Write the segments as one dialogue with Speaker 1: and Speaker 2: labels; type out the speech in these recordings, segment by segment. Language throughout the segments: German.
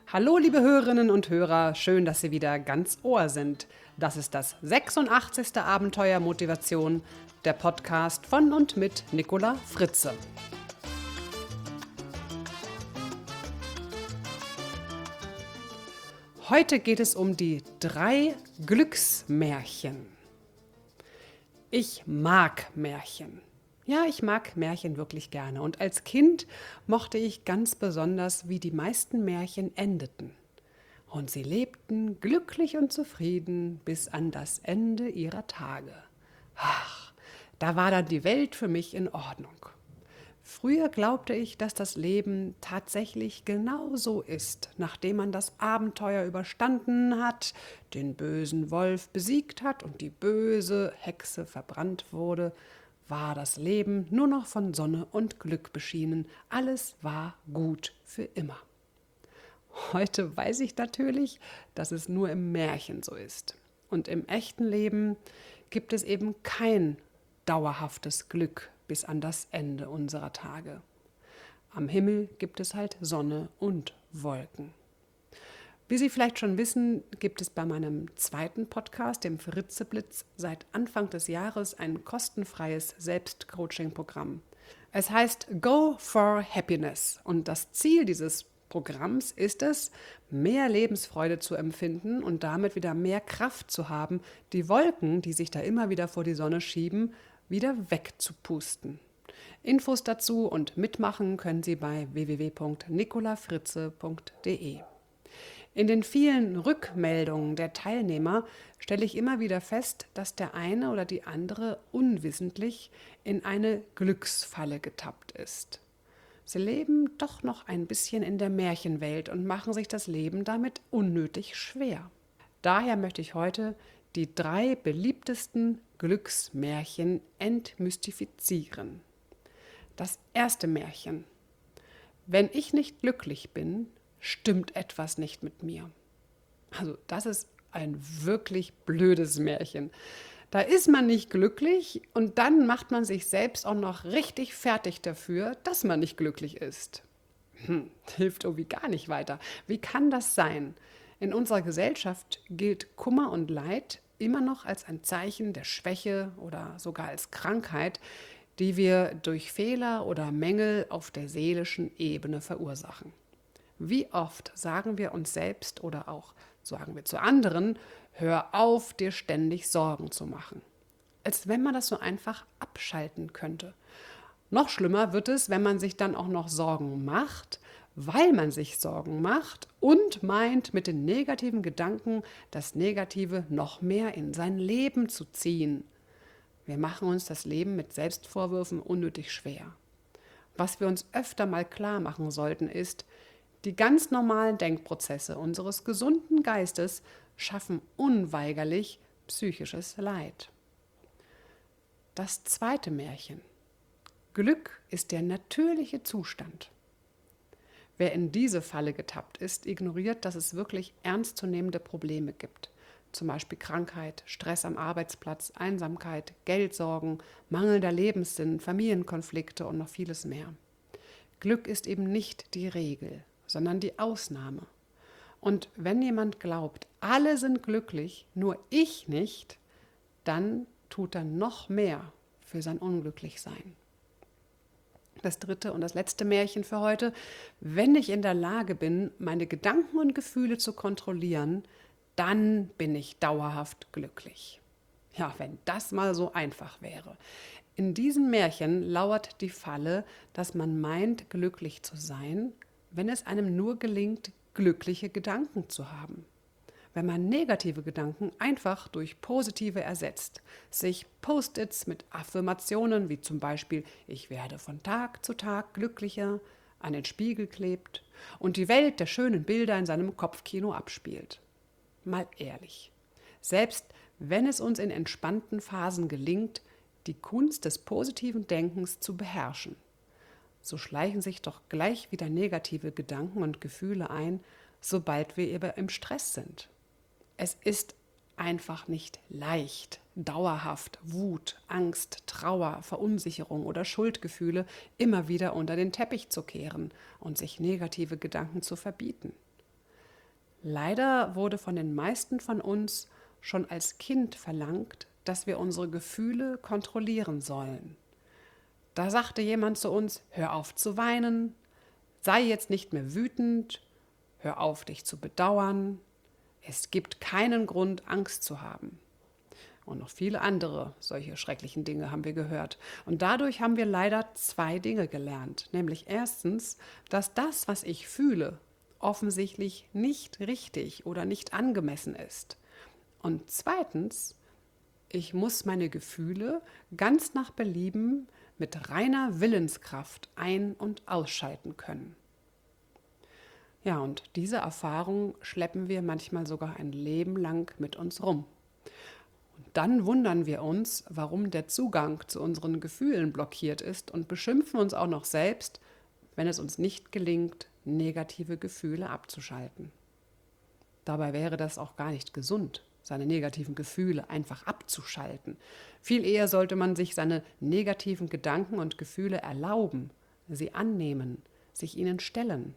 Speaker 1: Hallo liebe Hörerinnen und Hörer, schön, dass Sie wieder ganz Ohr sind. Das ist das 86. Abenteuer Motivation, der Podcast von und mit Nicola Fritze. Heute geht es um die 3 Glücksmärchen. Ich mag Märchen. Ja, ich mag Märchen wirklich gerne. Und als Kind mochte ich ganz besonders, wie die meisten Märchen endeten. Und sie lebten glücklich und zufrieden bis an das Ende ihrer Tage. Ach, da war dann die Welt für mich in Ordnung. Früher glaubte ich, dass das Leben tatsächlich genau so ist. Nachdem man das Abenteuer überstanden hat, den bösen Wolf besiegt hat und die böse Hexe verbrannt wurde, war das Leben nur noch von Sonne und Glück beschienen. Alles war gut für immer. Heute weiß ich natürlich, dass es nur im Märchen so ist. Und im echten Leben gibt es eben kein dauerhaftes Glück bis an das Ende unserer Tage. Am Himmel gibt es halt Sonne und Wolken. Wie Sie vielleicht schon wissen, gibt es bei meinem zweiten Podcast, dem Fritzeblitz, seit Anfang des Jahres ein kostenfreies Selbstcoaching-Programm. Es heißt Go for Happiness und das Ziel dieses Programms ist es, mehr Lebensfreude zu empfinden und damit wieder mehr Kraft zu haben, die Wolken, die sich da immer wieder vor die Sonne schieben, wieder wegzupusten. Infos dazu und mitmachen können Sie bei www.nicolafritze.de. In den vielen Rückmeldungen der Teilnehmer stelle ich immer wieder fest, dass der eine oder die andere unwissentlich in eine Glücksfalle getappt ist. Sie leben doch noch ein bisschen in der Märchenwelt und machen sich das Leben damit unnötig schwer. Daher möchte ich heute die 3 beliebtesten Glücksmärchen entmystifizieren. Das erste Märchen. Wenn ich nicht glücklich bin, stimmt etwas nicht mit mir. Also das ist ein wirklich blödes Märchen. Da ist man nicht glücklich und dann macht man sich selbst auch noch richtig fertig dafür, dass man nicht glücklich ist. Hilft irgendwie gar nicht weiter. Wie kann das sein? In unserer Gesellschaft gilt Kummer und Leid immer noch als ein Zeichen der Schwäche oder sogar als Krankheit, die wir durch Fehler oder Mängel auf der seelischen Ebene verursachen. Wie oft sagen wir uns selbst oder auch sagen wir zu anderen, hör auf, dir ständig Sorgen zu machen. Als wenn man das so einfach abschalten könnte. Noch schlimmer wird es, wenn man sich dann auch noch Sorgen macht, weil man sich Sorgen macht und meint, mit den negativen Gedanken das Negative noch mehr in sein Leben zu ziehen. Wir machen uns das Leben mit Selbstvorwürfen unnötig schwer. Was wir uns öfter mal klar machen sollten, ist, die ganz normalen Denkprozesse unseres gesunden Geistes schaffen unweigerlich psychisches Leid. Das zweite Märchen. Glück ist der natürliche Zustand. Wer in diese Falle getappt ist, ignoriert, dass es wirklich ernstzunehmende Probleme gibt. Zum Beispiel Krankheit, Stress am Arbeitsplatz, Einsamkeit, Geldsorgen, mangelnder Lebenssinn, Familienkonflikte und noch vieles mehr. Glück ist eben nicht die Regel, sondern die Ausnahme. Und wenn jemand glaubt, alle sind glücklich, nur ich nicht, dann tut er noch mehr für sein Unglücklichsein. Das dritte und das letzte Märchen für heute. Wenn ich in der Lage bin, meine Gedanken und Gefühle zu kontrollieren, dann bin ich dauerhaft glücklich. Ja, wenn das mal so einfach wäre. In diesem Märchen lauert die Falle, dass man meint, glücklich zu sein, wenn es einem nur gelingt, glückliche Gedanken zu haben. Wenn man negative Gedanken einfach durch positive ersetzt, sich Post-its mit Affirmationen wie zum Beispiel ich werde von Tag zu Tag glücklicher an den Spiegel klebt und die Welt der schönen Bilder in seinem Kopfkino abspielt. Mal ehrlich, selbst wenn es uns in entspannten Phasen gelingt, die Kunst des positiven Denkens zu beherrschen, so schleichen sich doch gleich wieder negative Gedanken und Gefühle ein, sobald wir im Stress sind. Es ist einfach nicht leicht, dauerhaft Wut, Angst, Trauer, Verunsicherung oder Schuldgefühle immer wieder unter den Teppich zu kehren und sich negative Gedanken zu verbieten. Leider wurde von den meisten von uns schon als Kind verlangt, dass wir unsere Gefühle kontrollieren sollen. Da sagte jemand zu uns: Hör auf zu weinen, sei jetzt nicht mehr wütend, hör auf dich zu bedauern, es gibt keinen Grund, Angst zu haben. Und noch viele andere solche schrecklichen Dinge haben wir gehört. Und dadurch haben wir leider zwei Dinge gelernt. Nämlich erstens, dass das, was ich fühle, offensichtlich nicht richtig oder nicht angemessen ist. Und zweitens, ich muss meine Gefühle ganz nach Belieben mit reiner Willenskraft ein- und ausschalten können. Ja, und diese Erfahrung schleppen wir manchmal sogar ein Leben lang mit uns rum. Dann wundern wir uns, warum der Zugang zu unseren Gefühlen blockiert ist und beschimpfen uns auch noch selbst, wenn es uns nicht gelingt, negative Gefühle abzuschalten. Dabei wäre das auch gar nicht gesund, seine negativen Gefühle einfach abzuschalten. Viel eher sollte man sich seine negativen Gedanken und Gefühle erlauben, sie annehmen, sich ihnen stellen.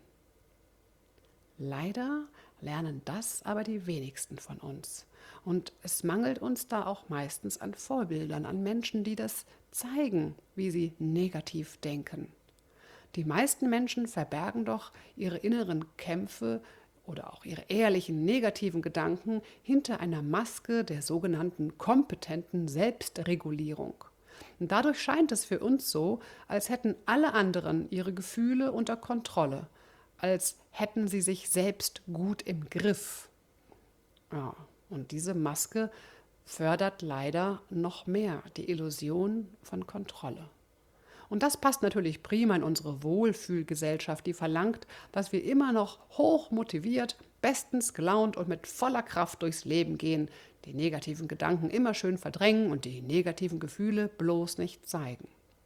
Speaker 1: Leider lernen das aber die wenigsten von uns. Und es mangelt uns da auch meistens an Vorbildern, an Menschen, die das zeigen, wie sie negativ denken. Die meisten Menschen verbergen doch ihre inneren Kämpfe oder auch ihre ehrlichen negativen Gedanken hinter einer Maske der sogenannten kompetenten Selbstregulierung. Und dadurch scheint es für uns so, als hätten alle anderen ihre Gefühle unter Kontrolle, als hätten sie sich selbst gut im Griff. Ja, und diese Maske fördert leider noch mehr die Illusion von Kontrolle. Und das passt natürlich prima in unsere Wohlfühlgesellschaft, die verlangt, dass wir immer noch hoch motiviert, bestens gelaunt und mit voller Kraft durchs Leben gehen, die negativen Gedanken immer schön verdrängen und die negativen Gefühle bloß nicht zeigen.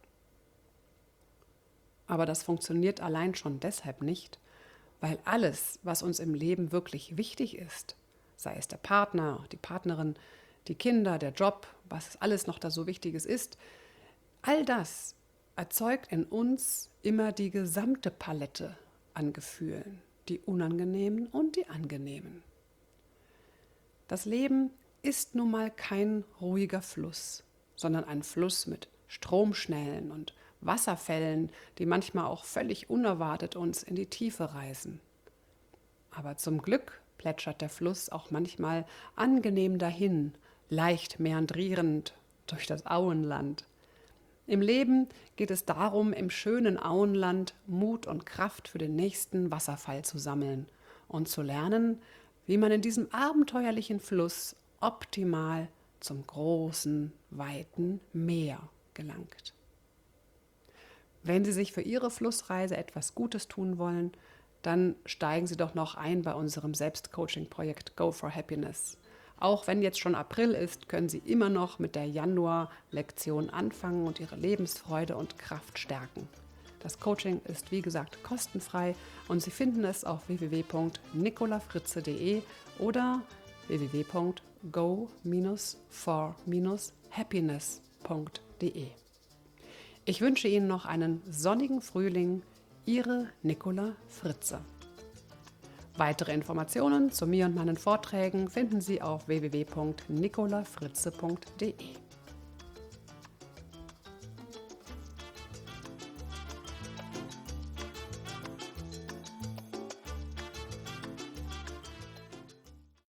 Speaker 1: Aber das funktioniert allein schon deshalb nicht, weil alles, was uns im Leben wirklich wichtig ist, sei es der Partner, die Partnerin, die Kinder, der Job, was alles noch da so Wichtiges ist, all das erzeugt in uns immer die gesamte Palette an Gefühlen, die unangenehmen und die angenehmen. Das Leben ist nun mal kein ruhiger Fluss, sondern ein Fluss mit Stromschnellen und Wasserfällen, die manchmal auch völlig unerwartet uns in die Tiefe reißen. Aber zum Glück plätschert der Fluss auch manchmal angenehm dahin, leicht meandrierend durch das Auenland. Im Leben geht es darum, im schönen Auenland Mut und Kraft für den nächsten Wasserfall zu sammeln und zu lernen, wie man in diesem abenteuerlichen Fluss optimal zum großen, weiten Meer gelangt. Wenn Sie sich für Ihre Flussreise etwas Gutes tun wollen, dann steigen Sie doch noch ein bei unserem Selbstcoaching-Projekt Go for Happiness. Auch wenn jetzt schon April ist, können Sie immer noch mit der Januar-Lektion anfangen und Ihre Lebensfreude und Kraft stärken. Das Coaching ist wie gesagt kostenfrei und Sie finden es auf www.nicolafritze.de oder www.go-for-happiness.de. Ich wünsche Ihnen noch einen sonnigen Frühling. Ihre Nicola Fritze. Weitere Informationen zu mir und meinen Vorträgen finden Sie auf www.nicolafritze.de.